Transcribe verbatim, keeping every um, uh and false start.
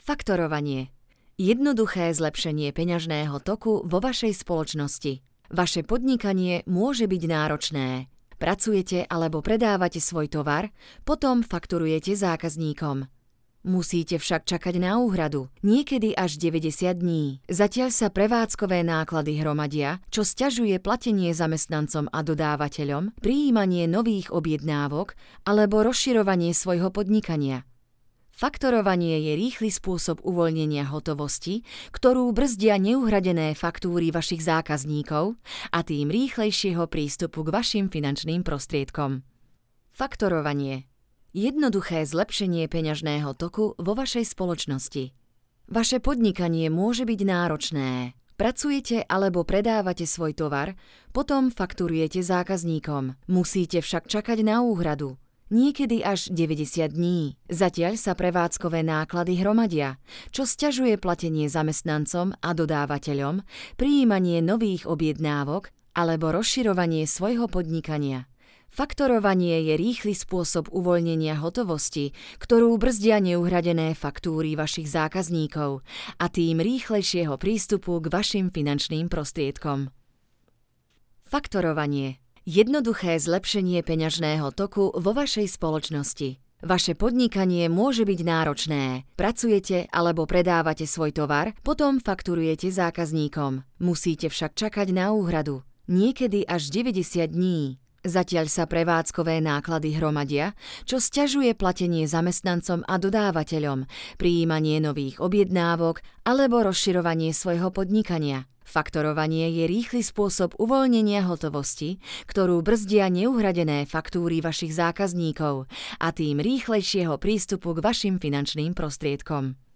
Faktorovanie. Jednoduché zlepšenie peňažného toku vo vašej spoločnosti. Vaše podnikanie môže byť náročné. Pracujete alebo predávate svoj tovar, potom fakturujete zákazníkom. Musíte však čakať na úhradu, niekedy až deväťdesiat dní. Zatiaľ sa prevádzkové náklady hromadia, čo sťažuje platenie zamestnancom a dodávateľom, prijímanie nových objednávok alebo rozširovanie svojho podnikania. Faktorovanie je rýchly spôsob uvoľnenia hotovosti, ktorú brzdia neuhradené faktúry vašich zákazníkov a tým rýchlejšieho prístupu k vašim finančným prostriedkom. Faktorovanie. Jednoduché zlepšenie peňažného toku vo vašej spoločnosti. Vaše podnikanie môže byť náročné. Pracujete alebo predávate svoj tovar, potom fakturujete zákazníkom. Musíte však čakať na úhradu, niekedy až deväťdesiat dní. Zatiaľ sa prevádzkové náklady hromadia, čo sťažuje platenie zamestnancom a dodávateľom, prijímanie nových objednávok alebo rozširovanie svojho podnikania. Faktorovanie je rýchly spôsob uvoľnenia hotovosti, ktorú brzdia neuhradené faktúry vašich zákazníkov a tým rýchlejšieho prístupu k vašim finančným prostriedkom. Faktorovanie. Jednoduché zlepšenie peňažného toku vo vašej spoločnosti. Vaše podnikanie môže byť náročné. Pracujete alebo predávate svoj tovar, potom fakturujete zákazníkom. Musíte však čakať na úhradu, niekedy až deväťdesiat dní. Zatiaľ sa prevádzkové náklady hromadia, čo sťažuje platenie zamestnancom a dodávateľom, prijímanie nových objednávok alebo rozširovanie svojho podnikania. Faktorovanie je rýchly spôsob uvoľnenia hotovosti, ktorú brzdia neuhradené faktúry vašich zákazníkov a tým rýchlejšieho prístupu k vašim finančným prostriedkom.